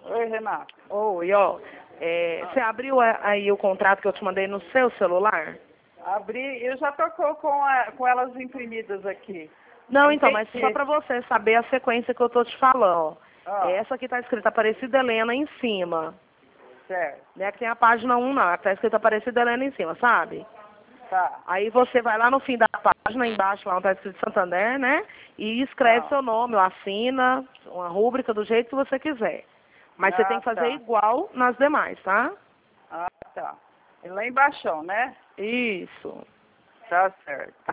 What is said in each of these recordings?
Oi, Renato. Oi, ó. Você abriu aí o contrato que eu te mandei no seu celular? Abri, eu já tô com elas imprimidas aqui. Não, então, mas Entendi. só para você saber a sequência que eu tô te falando. Ah, Essa aqui tá escrita Aparecida Helena em cima. certo. Não é que tem a página 1, não. Tá escrita Aparecida Helena em cima, sabe? Tá. Aí você vai lá no fim da página, embaixo, lá onde tá escrito Santander, né? E escreve seu nome, ou assina, uma rúbrica do jeito que você quiser. Mas você tem que fazer Tá. igual nas demais, tá? Ah, tá. E lá embaixo, né? Isso. Tá certo.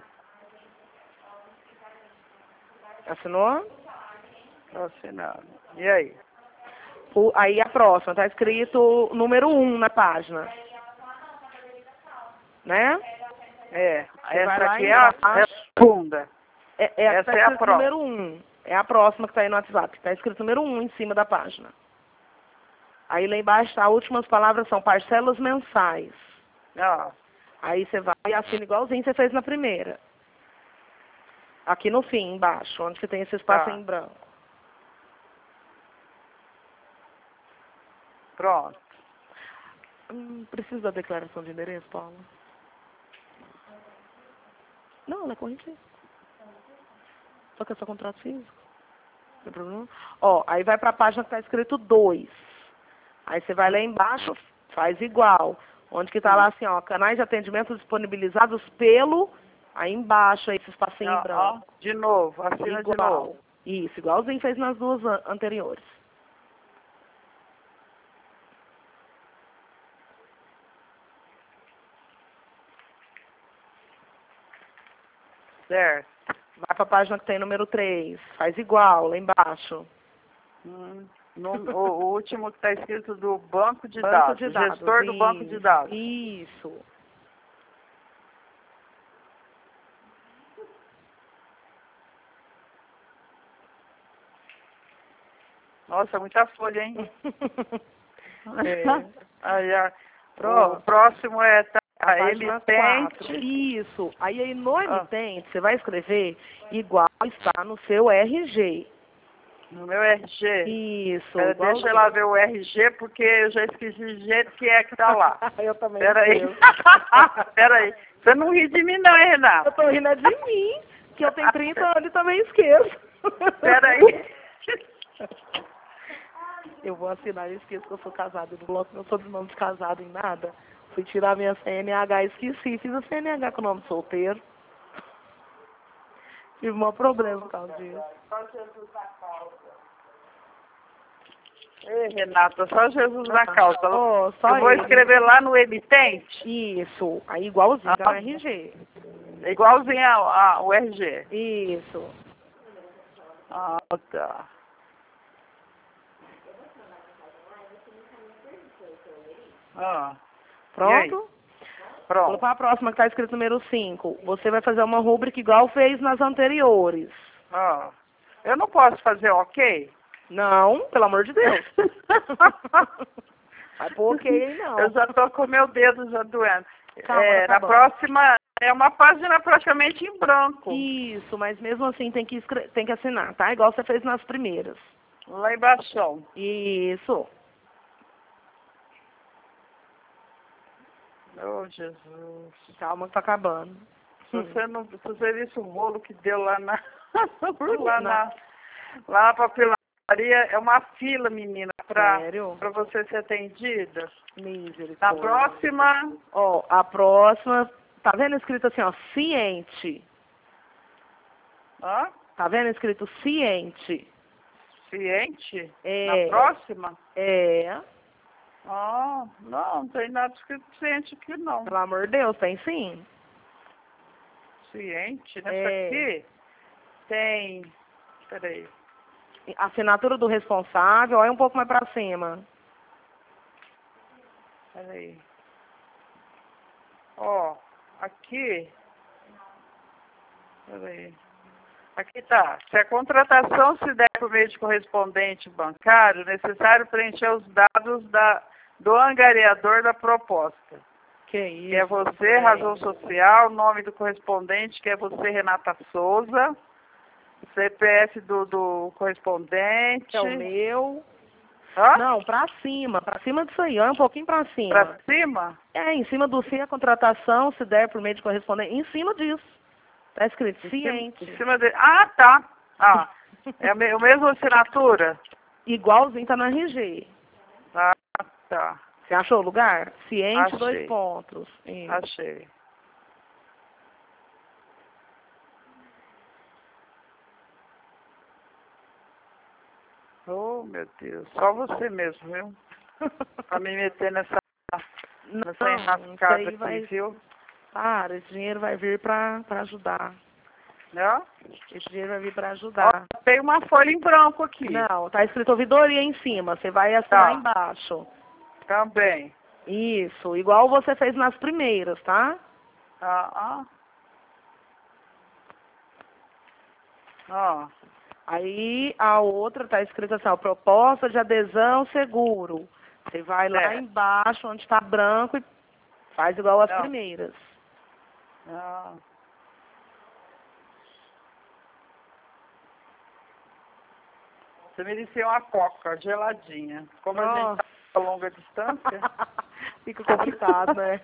Assinou? Tô assinando. E aí? Aí a próxima, tá escrito número 1 na página. Né? Essa vai lá aqui é a embaixo. segunda. Essa Essa tá é a escrito próxima. número 1. É a próxima que tá aí no WhatsApp. Tá escrito número 1 em cima da página. Aí lá embaixo, tá, as últimas palavras são parcelas mensais. Ó, Aí você vai e assina igualzinho você fez na primeira. Aqui no fim, embaixo, onde que tem esse espaço Tá. em branco. Pronto. Precisa da declaração de endereço, Paula? Não, ela é corrigida. Só que é só contrato físico. Não tem problema. Ó, aí vai pra página que tá escrito 2. Aí você vai lá embaixo, faz igual. Onde que tá lá assim, ó, canais de atendimento disponibilizados pelo... Aí embaixo, aí esse espacinho em branco. Ó, de novo, assina de novo. Igual. Isso, igualzinho fez nas duas anteriores. Certo. Vai pra página que tem número 3. Faz igual, lá embaixo. O último que está escrito do banco de Banco dados. de dados. Gestor do banco de dados. Isso. Nossa, muita folha, hein? É. Aí, Pronto. o próximo é A a página 4. emitente. Isso. Aí no emitente, você vai escrever igual está no seu RG. No meu RG. Isso. Deixa ela ver o RG, porque eu já esqueci de jeito que é que tá lá. Eu também Peraí. esqueço. Peraí. Você não ri de mim não, hein, Renato? Eu tô rindo é de mim, que eu tenho 30 anos e também esqueço. Peraí. Eu vou assinar e esqueço que eu sou casada. Eu não coloco meu sobrenome de casado em nada. Fui tirar minha CNH e esqueci. Fiz a CNH com o nome solteiro. Tive um maior problema por causa disso. Ei, Renata, só Jesus na causa. Oh, só eu vou ele. escrever lá no emitente. Isso. Aí igualzinho tá no RG. Igualzinho ao RG. Isso. Ah, tá. Pronto? Pronto. Vou para a próxima que tá escrito número 5. Você vai fazer uma rúbrica igual fez nas anteriores. Eu não posso fazer ok? Não, pelo amor de Deus. Vai pôr ok aí não. Eu já tô com meu dedo já doendo. Calma, Na próxima é uma página praticamente em branco. Isso, mas mesmo assim tem que assinar, tá? Igual você fez nas primeiras. Lá embaixo. Isso. Oh, Jesus. Calma que tá acabando. Se você visse o rolo que deu lá na lá pra papelaria, é uma fila, menina, pra você ser atendida. Misericórdia. Na próxima. Ó, a próxima, tá vendo escrito assim, ó, ciente. Tá vendo escrito ciente? Ciente? É. Na próxima? É. Não tem nada escrito ciente aqui, não. Pelo amor de Deus, tem sim. Ciente? Nessa aqui tem... Peraí. Assinatura do responsável, olha um pouco mais pra cima. Peraí. Aqui... Peraí. Aqui tá. Se a contratação se der por meio de correspondente bancário, necessário preencher os dados do angariador da proposta. Que isso? Que é você, razão social, nome do correspondente, que é você, Renata Souza, CPF do correspondente. Que é o meu. Hã? Não, pra cima disso aí, ó, um pouquinho pra cima. Pra cima? É, em cima do sim a contratação, se der por meio de correspondente, em cima disso. Tá escrito ciente. Em cima de... Ah, tá. Ah, é o mesmo assinatura? Igualzinho tá no RG. Ah, tá. Você achou o lugar? Ciente, Achei. 2 pontos. Isso. Achei. Oh, meu Deus. Só você mesmo, viu? Pra me meter nessa Não, enrascada isso aí aqui, viu? Para, esse dinheiro vai vir pra ajudar. Ó, Esse dinheiro vai vir pra ajudar. tem uma folha em branco aqui. Não, tá escrito ouvidoria em cima. Você vai assinar embaixo. Também. Isso, igual você fez nas primeiras, tá? Ó. Aí a outra tá escrita assim, ó, proposta de adesão seguro. Você vai lá embaixo, onde tá branco, e faz igual as primeiras. Você merecia uma coca geladinha. Como a gente tá a longa distância. Fica complicado, né?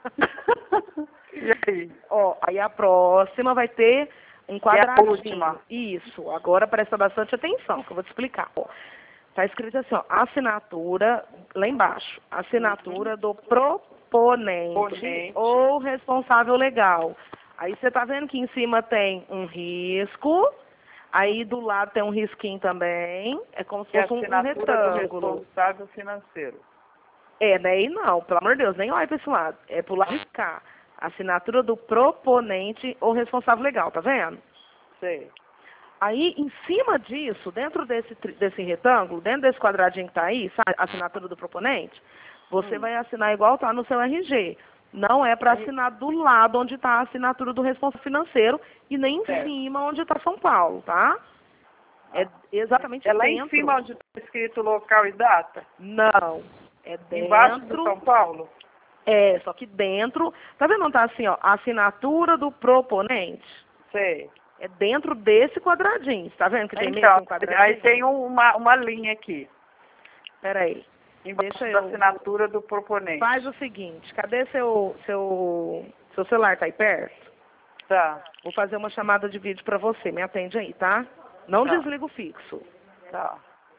E aí? Ó, aí a próxima vai ter um quadradinho. E a última? Isso. Agora presta bastante atenção, que eu vou te explicar. Ó, tá escrito assim, ó, assinatura, lá embaixo, assinatura do proponente ou responsável legal. Aí você tá vendo que em cima tem um risco, aí do lado tem um risquinho também, é como se fosse um retângulo. Do responsável financeiro. É, daí não, pelo amor de Deus, nem olha para esse lado. É pro lado de cá. Assinatura do proponente ou responsável legal, tá vendo? Sei. Aí, em cima disso, dentro desse retângulo, dentro desse quadradinho que tá aí, sabe, assinatura do proponente, você vai assinar igual tá no seu RG. Não é para assinar do lado onde está a assinatura do responsável financeiro e nem em cima onde está São Paulo, tá? É exatamente É lá dentro. em cima onde está escrito local e data? Não. É dentro. Embaixo do São Paulo? É, só que dentro. Tá vendo onde tá assim, ó? Assinatura do proponente? Sei. É dentro desse quadradinho. Tá vendo que tem Então, meio um quadradinho? aí tem uma linha aqui. Peraí. Embaixo Deixa da eu. assinatura do proponente. Faz o seguinte, cadê seu celular? Tá aí perto? Tá. Vou fazer uma chamada de vídeo pra você. Me atende aí, tá? Não desliga o fixo. Tá.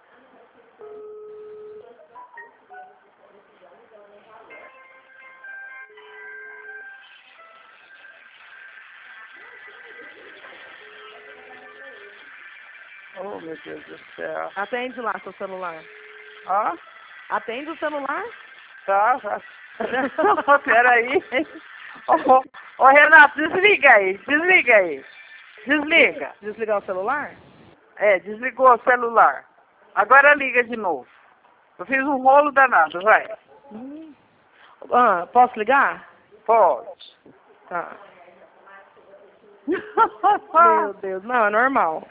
Oh, meu Deus do céu. Atende lá seu celular. Ó. Atende o celular? Tá. Peraí. Ô, Renato, desliga aí. Desliga aí. Desliga. Desligar o celular? É, desligou o celular. Agora liga de novo. Eu fiz um rolo danado, vai. Posso ligar? Pode. Tá. Meu Deus, não, é normal.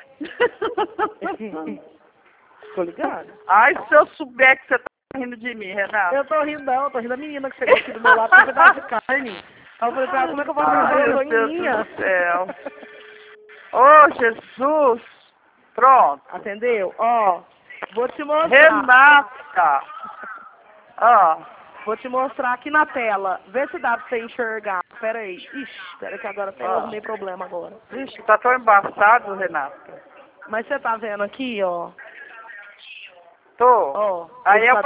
Tô ligado? Ai, se eu souber que você tá rindo de mim, Renato. Eu tô rindo não, tô rindo da menina que chegou aqui do meu lado com um pedaço de carne. Aí eu falei pra ela, como é que eu vou fazer vergonhinha? Meu Deus do céu. Ô, Jesus. Pronto. Atendeu? Ó, vou te mostrar. Renata. Ó. Vou te mostrar aqui na tela. Vê se dá pra você enxergar. Pera aí. Ixi, pera que agora tem algum problema agora. Ixi, tá tão embaçado, Renata. Mas você tá vendo aqui, ó? Tô. Ó, aí é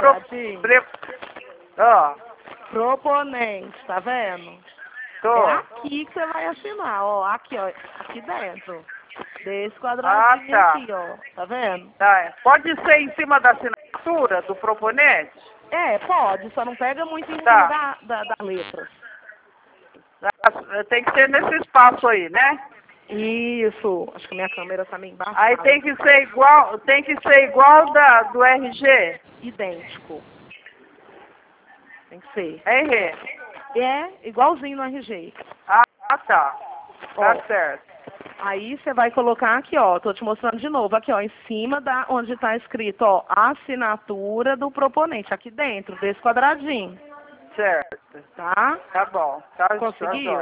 ó. Proponente, tá vendo? Tô. É aqui que você vai assinar, ó. Aqui, ó. Aqui dentro. Desse quadradinho aqui, ó. Tá vendo? Tá. Pode ser em cima da assinatura do proponente? É, pode. Só não pega muito em cima da letra. Tem que ser nesse espaço aí, né? Isso. Acho que minha câmera tá meio embaixo. Aí tem que ser igual do RG? Idêntico. Tem que ser. RG? É, igualzinho no RG. Ah, tá. Tá certo. Aí você vai colocar aqui, ó, tô te mostrando de novo, aqui, ó, em cima da onde tá escrito, ó, assinatura do proponente, aqui dentro, desse quadradinho. Certo. Tá? Tá bom. Tá. Conseguiu?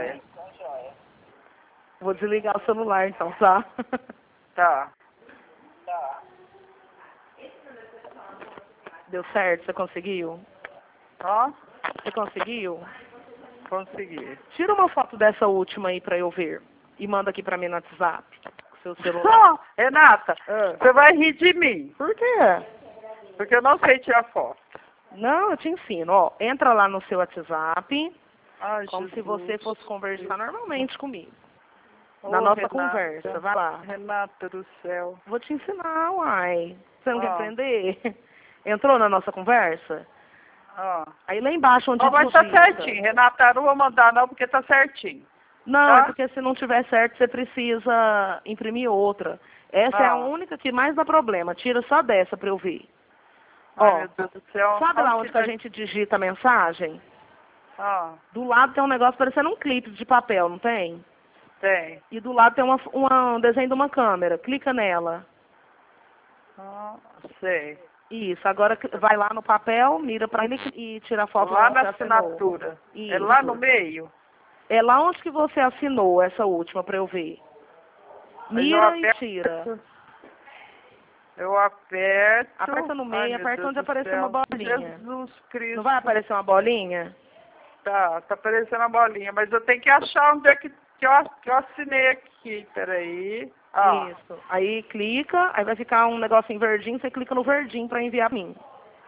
Vou desligar o celular então, tá? Tá. Deu certo? Você conseguiu? Ó, Você conseguiu? consegui. Tira uma foto dessa última aí pra eu ver. E manda aqui pra mim no WhatsApp. Com seu celular. Não, Renata, Ah. você vai rir de mim, Por quê? porque eu não sei tirar foto. Não, eu te ensino. Ó, entra lá no seu WhatsApp, Ai, como se Jesus. você fosse conversar normalmente comigo. Ô, Na nossa Renata, conversa, vai lá. Renata do céu. Vou te ensinar, uai. Você não quer Ó. aprender? Entrou na nossa conversa? Ó. Aí lá embaixo onde Ó, mas tá digita. certinho, Renata, eu não vou mandar não, porque tá certinho. Não, Tá? é porque se não tiver certo, você precisa imprimir outra. Essa é a Ó. única que mais dá problema. Tira só dessa pra eu ver. Ai, Ó, meu Deus do céu. sabe lá onde que a gente digita a mensagem? Ó, Do lado tem um negócio parecendo um clipe de papel, não tem? tem. E do lado tem um desenho de uma câmera. Clica nela. Ó, sei. Isso, agora vai lá no papel, mira pra ele e tira a foto Lá onde você na assinou. assinatura. É Isso. lá no meio? É lá onde que você assinou essa última pra eu ver. Aí eu Mira e aperto- tira. Eu aperto. Aperta no meio, Ai, meu aperta Deus onde do aparecer uma céu. bolinha. Jesus Cristo. Não vai aparecer uma bolinha? Tá aparecendo a bolinha, mas eu tenho que achar onde é que eu assinei aqui. Peraí. Ó. Isso. Aí clica, aí vai ficar um negocinho verdinho, você clica no verdinho pra enviar pra mim.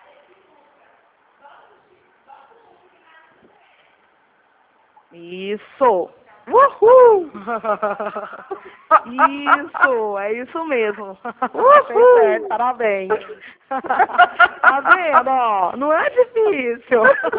Isso. Uhul! Isso, é isso mesmo. Uhul! Fez certo, parabéns. Tá vendo, ó? Não é difícil.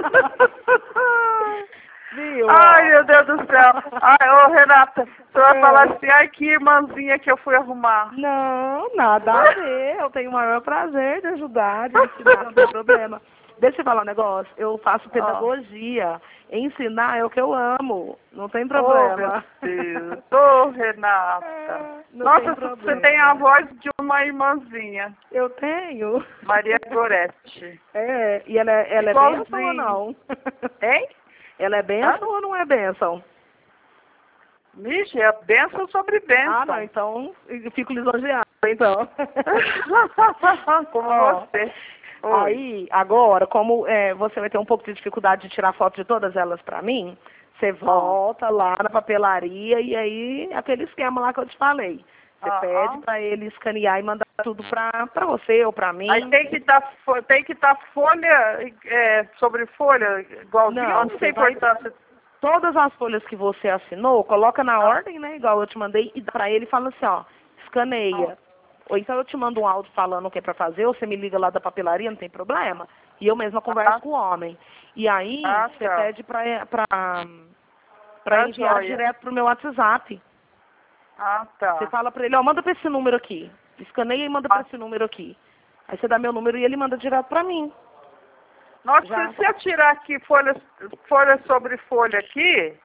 Viu? Ai, meu Deus do céu. Ai, ô Renata, você vai É. falar assim, ai que irmãzinha que eu fui arrumar. Não, nada a ver. Eu tenho o maior prazer de ajudar, de ensinar, não tem problema. Deixa eu falar um negócio. Eu faço pedagogia. Ensinar é o que eu amo. Não tem Oh, problema. meu Deus. Ô, Renata. Não Nossa, tem você problema. tem a voz de uma irmãzinha. Eu tenho. Maria Goretti. É, e ela é Igualzinho. bênção ou não? Hein? Ela é bênção ou não é bênção? Vixe, é bênção sobre bênção. Ah, não, então eu fico lisonjeada, então. Como Ó, você. Oi. Aí, agora, como você vai ter um pouco de dificuldade de tirar foto de todas elas pra mim, você volta lá na papelaria e aí, aquele esquema lá que eu te falei. Você pede pra ele escanear e mandar tudo pra você ou pra mim. Aí tem que estar folha sobre folha, igualzinho, Não, ou não tem você vai- importância? Todas as folhas que você assinou, coloca na ordem, né, igual eu te mandei, e dá pra ele e fala assim, ó, escaneia. Ou então eu te mando um áudio falando o que é pra fazer, ou você me liga lá da papelaria, não tem problema. E eu mesma converso com o homem. E aí, você tá. pede pra Tá enviar joia. direto pro meu WhatsApp. Ah, tá. Você fala pra ele, ó, manda pra esse número aqui. Escaneia e manda pra esse número aqui. Aí você dá meu número e ele manda direto pra mim. Nossa, Já. se eu tirar aqui folha sobre folha aqui,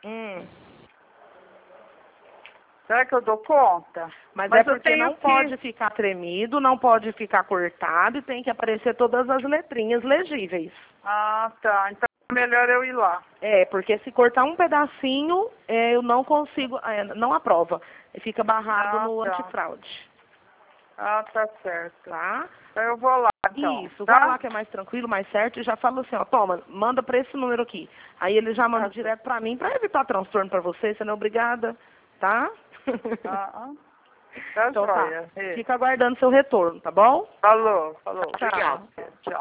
será que eu dou conta? Mas Mas é eu porque tenho não que- pode ficar tremido, não pode ficar cortado e tem que aparecer todas as letrinhas legíveis. Ah, tá. Então é melhor eu ir lá. É, porque se cortar um pedacinho, eu não consigo, não aprova. Fica barrado Ah, no tá. antifraude, Ah, tá certo. tá? Então eu vou lá, então. Isso, tá? vai lá que é mais tranquilo, mais certo, e já fala assim, ó, toma, manda pra esse número aqui. Aí ele já manda Ah, direto pra mim, pra evitar transtorno pra você não é obrigada, tá? Tá Então tá, joia. fica aguardando seu retorno, tá bom? Falou. Tchau. Obrigado. Tchau.